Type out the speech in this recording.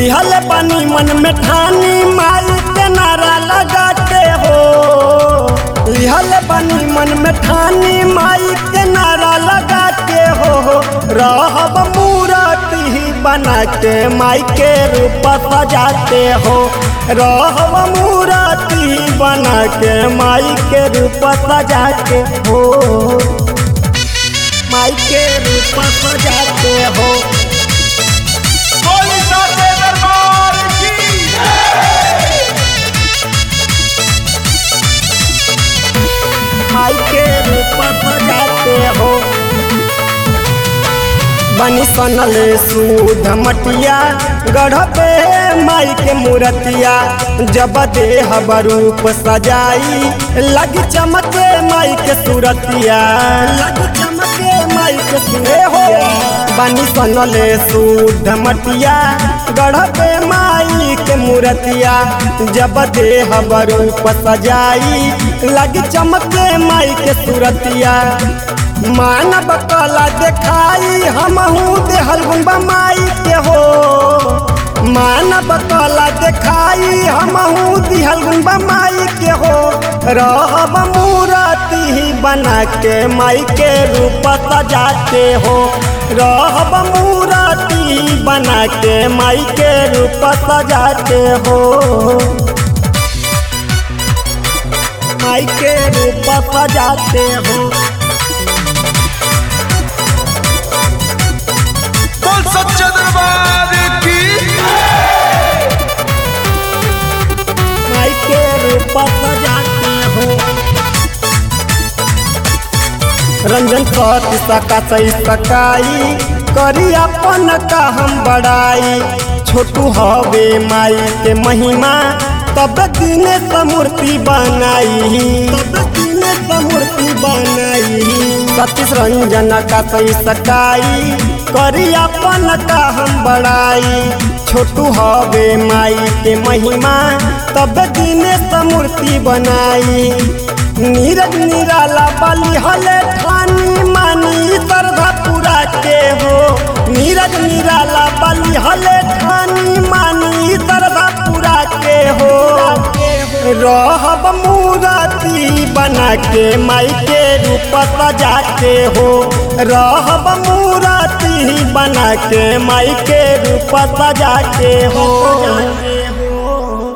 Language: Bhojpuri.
लिहल बनी मन में ठानी माई के नारा लगा के हो। लिहल बनी मन में ठानी माई के नारा लगा के हो। रहब मूर्ति बना के माई के रूप सजाते हो। रहब मूर्ति बना के माई के रूप सजाते हो। माई के रूप सजाते हो। माई के रूप सजाते हो। बनी सनले सूध मटिया गढ़ पे माई के मूर्तिया। जब देह रूप सजाई लग चमके माई के सूरतिया। लग चमके माई के सूरतिया। बनी सनले सूध मटिया गढ़ पे माई के मूर्तिया। जब देह रूप सजाई लग चमके माई के सूरतिया। मानव कला देखाई हमहू देहल गुंबा माई के हो। मानव कला देखाई हमहू दिहल गुंबा माई के हो। रहब मूर्ति बना के माई के रूप सजाते हो। रहब मूर्ति बना के माई के रूप सजाते हो। माई के रूप सजाते हो। सच्चे दरबार की माई के रूप सजाते हो। रंजन सती सका सही सकाई करी अपन का हम बड़ाई। छोटू हवे माई के महिमा तब दिन मूर्ति बनाई। तब दिन मूर्ति बनाई। सतीश रंजन का सही सकाई करी अपन का हम बड़ाई। छोटू हवे माई के महिमा तब दिन मूर्ति बनाई। नीरज निराला बलि हले ठानी मानी श्रद्धा पूरा के हो। नीरज निराला बलि हले ठानी मानी श्रद्धा पूरा के हो। रहब मूर्ति बना के माई के रूप सजाते हो। रहब मूर्ति बना के माई के रूप सजाते हो।